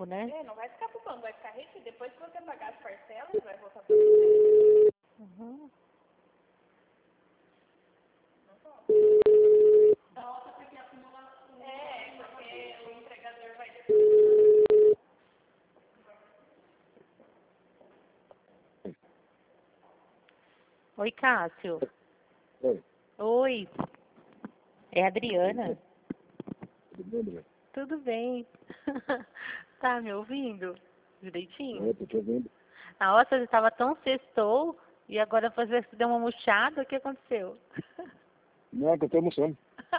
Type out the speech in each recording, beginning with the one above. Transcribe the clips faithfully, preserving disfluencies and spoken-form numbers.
banco, né? É, não vai ficar pro banco, vai ficar retido. Depois que você pagar as parcelas, vai voltar para você. Uhum. Nossa, porque acumulação. É, porque o entregador vai... Oi, Cássio. Oi. Oi. É a Adriana? Tudo bem, Adriana? Tudo bem. Tá me ouvindo? Direitinho? Eu tô te ouvindo. Nossa, você estava tão sextou e agora você deu uma murchada. O que aconteceu? Não, que eu tô almoçando.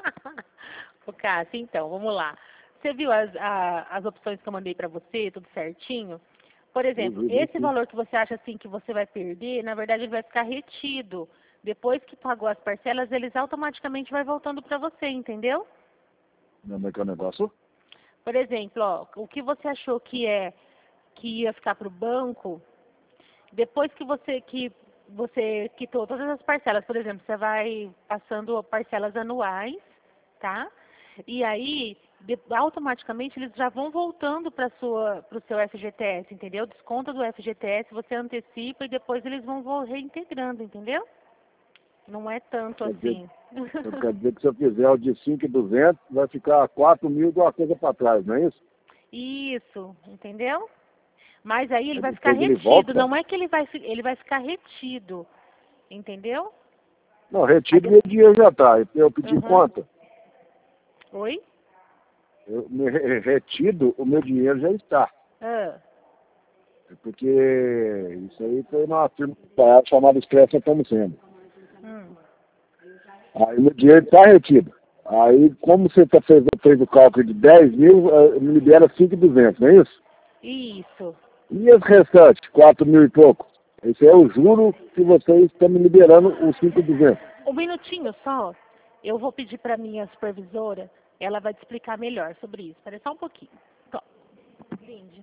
Ô, Cássio, então, vamos lá. Você viu as, a, as opções que eu mandei para você, tudo certinho? Por exemplo, Eu vi, esse sim. valor que você acha assim que você vai perder, na verdade ele vai ficar retido. Depois que pagou as parcelas, eles automaticamente vai voltando para você, entendeu? Não, mas que é o negócio? Por exemplo, ó, o que você achou que é que ia ficar para o banco, depois que você que você quitou todas as parcelas, por exemplo, você vai passando parcelas anuais, tá? E aí, de, automaticamente eles já vão voltando para sua para o seu F G T S, entendeu? Desconta do F G T S, você antecipa e depois eles vão vo- reintegrando, entendeu? Não é tanto Quer dizer, assim. então quer dizer que se eu fizer o de cinco mil e duzentos, vai ficar quatro mil de uma coisa para trás, não é isso? Isso, entendeu? Mas aí ele Aí vai ficar depois ele retido, volta? não é que ele vai, fi- ele vai ficar retido, entendeu? Não, Aí retido de- meu dinheiro já tá. Eu pedi Uhum. conta. Oi? Eu, me re- retido, o meu dinheiro já está. Ah, Porque isso aí foi numa firma parada chamada Expressa Estamos Sendo. hum. Aí meu dinheiro está retido. Aí, como você tá fez, fez o cálculo de dez mil, eh, me libera cinco mil e duzentos, não é isso? Isso. E os restantes, quatro mil e pouco? Esse é o juro que vocês estão me liberando os cinco mil e duzentos. Um minutinho só. Eu vou pedir para minha supervisora, ela vai te explicar melhor sobre isso. Espera só um pouquinho. Tó. Lindy.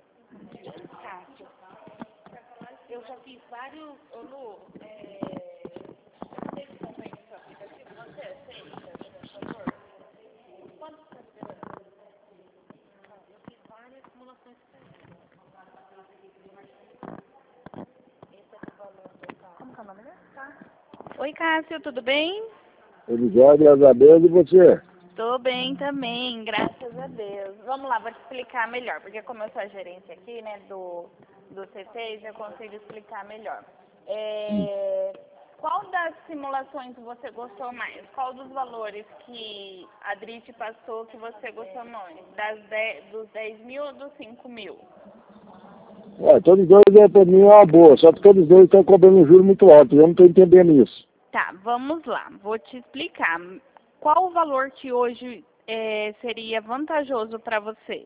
Cássio, eu já fiz vários... Ô, Lu, é... Esse convênio seu aplicativo, você aceita, por favor? Quanto você está liberando? Ó, eu fiz várias simulações para ele. Esse é o valor total. Como que é o nome dele? Tá. Oi, Cássio, tudo bem? Elisório, graças a Deus, e você? Tô bem também, graças a Deus. Vamos lá, vou te explicar melhor, porque como eu sou a gerente aqui, né, do, do C seis, eu consigo explicar melhor. É, qual das simulações você gostou mais? Qual dos valores que a Adri te passou que você gostou mais? Das dez, dos dez mil ou dos cinco mil? Ué, todos dois é, pra mim é uma boa, só que todos dois estão cobrando um juro muito alto, eu não estou entendendo isso. Tá, vamos lá, vou te explicar. Qual o valor que hoje é, seria vantajoso para você?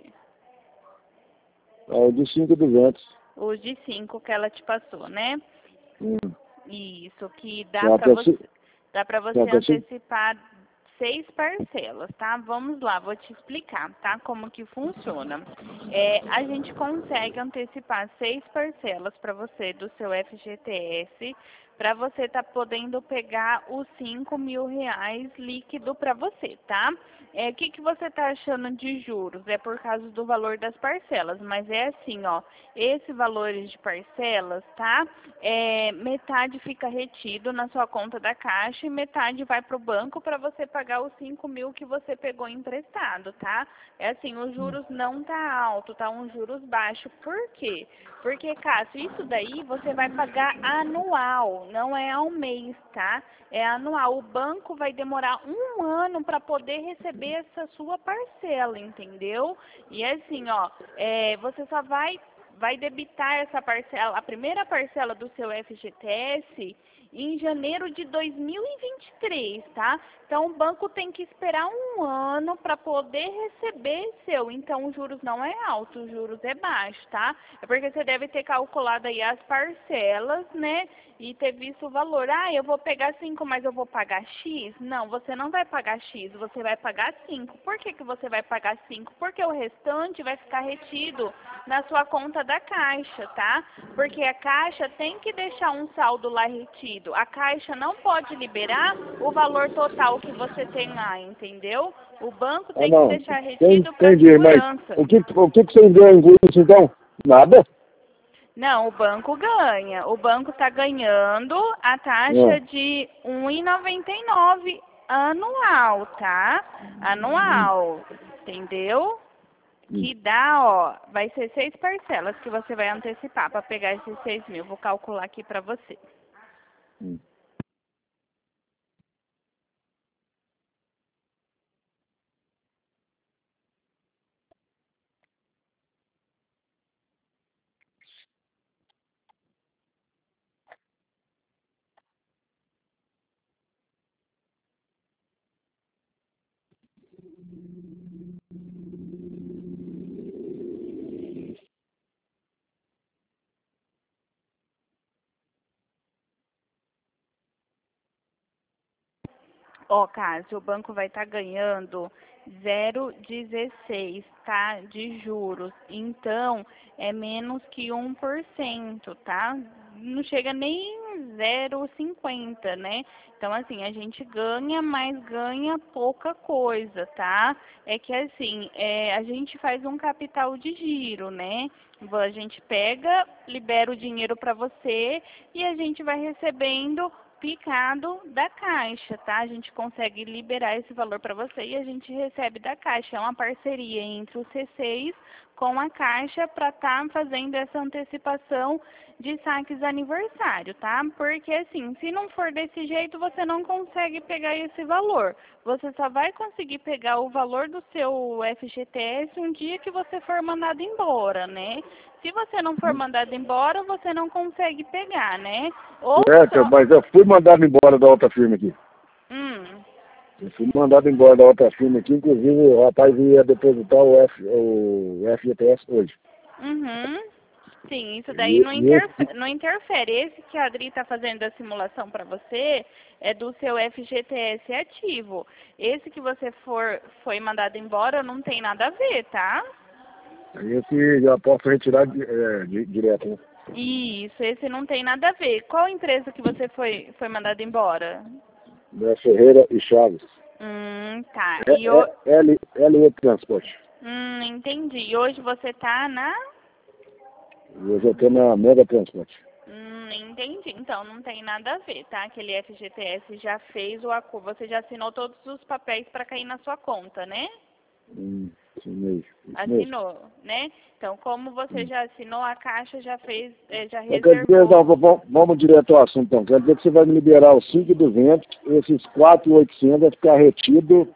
É o de cinco mil e duzentos. Os de cinco que ela te passou, né? Hum. Isso, que dá Só para que você, assim, dá para você só que assim, antecipar seis parcelas, tá? Vamos lá, vou te explicar, tá? Como que funciona. É, a gente consegue antecipar seis parcelas para você do seu F G T S, para você estar tá podendo pegar os cinco mil reais líquido para você, tá? É, o que, que você está achando de juros? É por causa do valor das parcelas, mas é assim, ó, esse valor de parcelas, tá? É, metade fica retido na sua conta da Caixa e metade vai para o banco para você pagar os cinco mil que você pegou emprestado, tá? É assim, os juros não tá alto, tá uns juros baixos. Por quê? Porque, Cássio, isso daí você vai pagar anual, não é ao mês, tá? É anual. O banco vai demorar um ano para poder receber essa sua parcela, entendeu? E assim, ó, é, você só vai, vai debitar essa parcela, a primeira parcela do seu F G T S em janeiro de dois mil e vinte e três, tá? Então, o banco tem que esperar um ano para poder receber seu. Então, os juros não é alto, os juros é baixo, tá? É porque você deve ter calculado aí as parcelas, né? E ter visto o valor. Ah, eu vou pegar cinco, mas eu vou pagar X? Não, você não vai pagar X, você vai pagar cinco. Por que que você vai pagar cinco? Porque o restante vai ficar retido na sua conta da Caixa, tá? Porque a Caixa tem que deixar um saldo lá retido. retido. A Caixa não pode liberar o valor total que você tem lá, entendeu? O banco tem ah, não. que deixar retido para Entendi, mas segurança. o que, o que, que vocês ganham com isso, então? Nada? Não, o banco ganha. O banco está ganhando a taxa de um real e noventa e nove centavos anual, tá? Anual, entendeu? Que dá, ó, vai ser seis parcelas que você vai antecipar para pegar esses seis mil. Vou calcular aqui para você. Hum. Ó, Cássio, o banco vai estar ganhando zero vírgula dezesseis, tá? De juros. Então, é menos que um por cento, tá? Não chega nem zero vírgula cinquenta, né? Então, assim, a gente ganha, mas ganha pouca coisa, tá? É que, assim, é, a gente faz um capital de giro, né? A gente pega, libera o dinheiro para você e a gente vai recebendo picado da Caixa, tá? A gente consegue liberar esse valor para você e a gente recebe da Caixa. É uma parceria entre o C seis com a Caixa para estar tá fazendo essa antecipação de saques aniversário, tá? Porque, assim, se não for desse jeito, você não consegue pegar esse valor. Você só vai conseguir pegar o valor do seu F G T S um dia que você for mandado embora, né? Se você não for mandado embora, você não consegue pegar, né? Ou É, só... mas eu fui mandado embora da outra firma aqui. Hum. Eu fui mandado embora da outra firma aqui, inclusive o rapaz ia depositar o, F, o F G T S hoje. Uhum. Sim, isso daí E, não, e esse, interfere, não interfere. Esse que a Adri está fazendo a simulação para você é do seu F G T S ativo. Esse que você for, foi mandado embora não tem nada a ver, tá? esse já posso retirar é, di- direto, né? Isso, esse não tem nada a ver. Qual empresa que você foi, foi mandado embora? Da Ferreira e Chaves. Hum, tá. É, E o... é, L, L E Transporte. Hum, entendi. E hoje você tá na... Eu já estou na Mega Transporte. Hum, entendi. Então não tem nada a ver, tá? Aquele F G T S já fez o acordo, você já assinou todos os papéis para cair na sua conta, né? Hum, isso mesmo. Isso Assinou, mesmo. né? Então, como você Hum. já assinou, a Caixa já fez, eh, já Então, quer dizer, reservou. não, vamos, vamos direto ao assunto, então. Quer dizer que você vai me liberar os cinco mil e duzentos, esses quatro mil e oitocentos vai ficar retido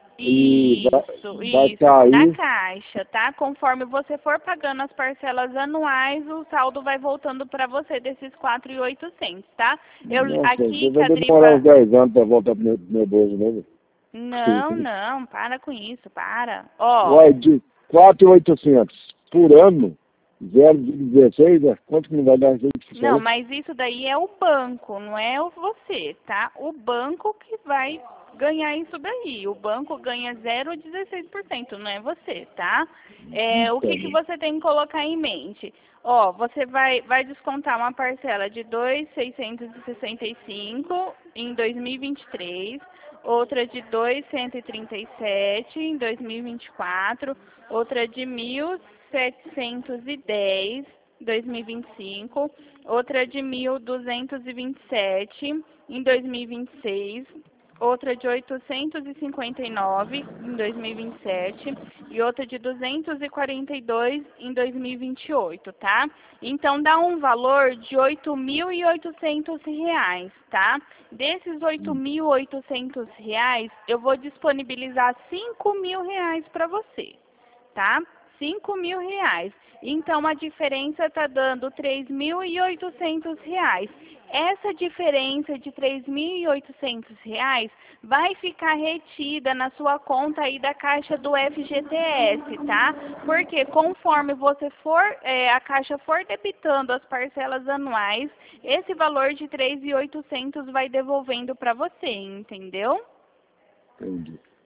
e vai, Isso, vai isso, da cair. Caixa, tá? Conforme você for pagando as parcelas anuais, o saldo vai voltando para você desses quatro mil e oitocentos, tá? Eu, Nossa, aqui você que vai a demorar uns Driva... dez anos para voltar pro meu, pro meu bolso, né? Não, não, para com isso, para. Ó, Uai, de quatro mil e oitocentos por ano, zero vírgula dezesseis, é? Quanto que não vai dar isso não, aí? mas isso daí é o banco, não é o você, tá? O banco que vai ganhar isso daí. O banco ganha zero vírgula dezesseis por cento, não é você, tá? É, o que, que você tem que colocar em mente? Ó, você vai, vai descontar uma parcela de dois mil seiscentos e sessenta e cinco em dois mil e vinte e três, outra de dois mil cento e trinta e sete em dois mil e vinte e quatro, outra de mil setecentos e dez em dois mil e vinte e cinco, outra de mil duzentos e vinte e sete em dois mil e vinte e seis, outra de oitocentos e cinquenta e nove em dois mil e vinte e sete e outra de duzentos e quarenta e dois em dois mil e vinte e oito, tá? Então dá um valor de oito mil e oitocentos reais, tá? Desses oito mil e oitocentos reais, eu vou disponibilizar cinco mil reais para você, tá? cinco mil reais. Então, a diferença está dando três mil e oitocentos reais. Essa diferença de três mil e oitocentos reais vai ficar retida na sua conta aí da Caixa do F G T S, tá? Porque conforme você for, é, a Caixa for debitando as parcelas anuais, esse valor de três mil e oitocentos vai devolvendo para você, entendeu? Entendi.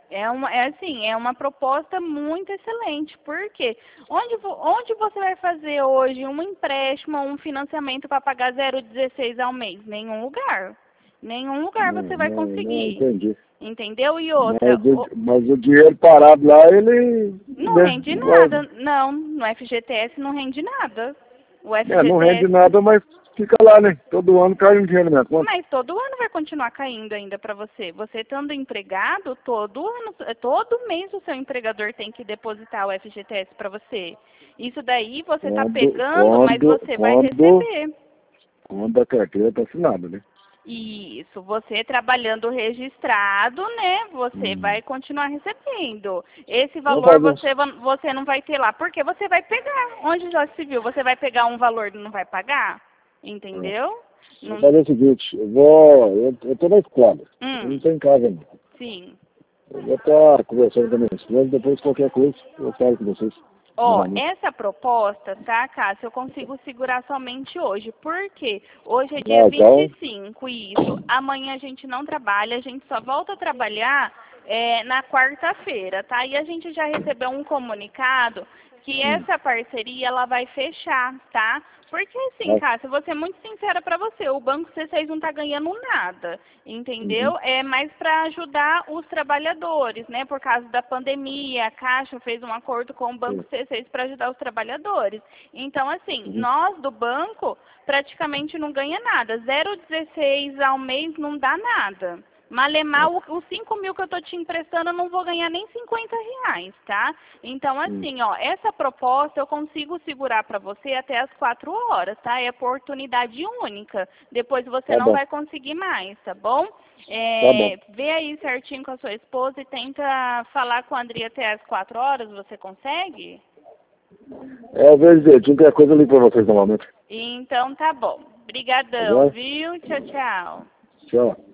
É uma, é assim, é uma proposta muito excelente, porque onde, vo- onde você vai fazer hoje um empréstimo ou um financiamento para pagar zero vírgula dezesseis ao mês? Nenhum lugar. Nenhum lugar Não, você vai não, não conseguir. entendi. Entendeu? E outra, Mas o- o, mas o dinheiro parado lá, ele... não Né, rende vai- nada. Não, no F G T S não rende nada. O é, não rende F G T S. nada, mas fica lá, né? Todo ano cai um dinheiro na minha conta. Mas todo ano vai continuar caindo ainda para você. Você estando empregado, todo ano, todo mês o seu empregador tem que depositar o F G T S para você. Isso daí você está Quando, pegando, mas quando, você vai quando, receber. quando a carteira está assinada, né? Isso, você trabalhando registrado, né? Você Hum. vai continuar recebendo. Esse Vamos valor fazer, você, va- você não vai ter lá, porque você vai pegar. Onde já se viu? Você vai pegar um valor e não vai pagar? Entendeu? vamos Não, fazer o seguinte, eu vou, eu, eu tô na escola, eu não hum, tô em casa não. sim. Eu vou estar conversando com a minha esposa, depois qualquer coisa eu falo com vocês. Ó, novamente. essa proposta, tá, Cássio, eu consigo segurar somente hoje. Por quê? Hoje é dia Ah, então, vinte e cinco, isso. Amanhã a gente não trabalha, a gente só volta a trabalhar é, na quarta-feira, tá? E a gente já recebeu um comunicado que essa parceria ela vai fechar, tá? Porque assim, Ah. Cássio, eu vou ser muito sincera para você, o Banco C seis não está ganhando nada, entendeu? Uhum. É mais para ajudar os trabalhadores, né? Por causa da pandemia, a Caixa fez um acordo com o Banco C seis para ajudar os trabalhadores. Então, assim, Uhum. nós do banco praticamente não ganha nada. zero vírgula dezesseis ao mês não dá nada. Malemar, o- os cinco mil que eu tô te emprestando, eu não vou ganhar nem cinquenta reais, tá? Então, assim, ó, essa proposta eu consigo segurar para você até as quatro horas, tá? É oportunidade única. Depois você Tá não bom. vai conseguir mais, tá bom? É, Tá bom. vê aí certinho com a sua esposa e tenta falar com a Andrea até as quatro horas, você consegue? É, às vezes, eu tinha qualquer coisa ali para vocês normalmente. Então, tá bom. Tá Brigadão, bom? viu? Tchau, tchau. Tchau.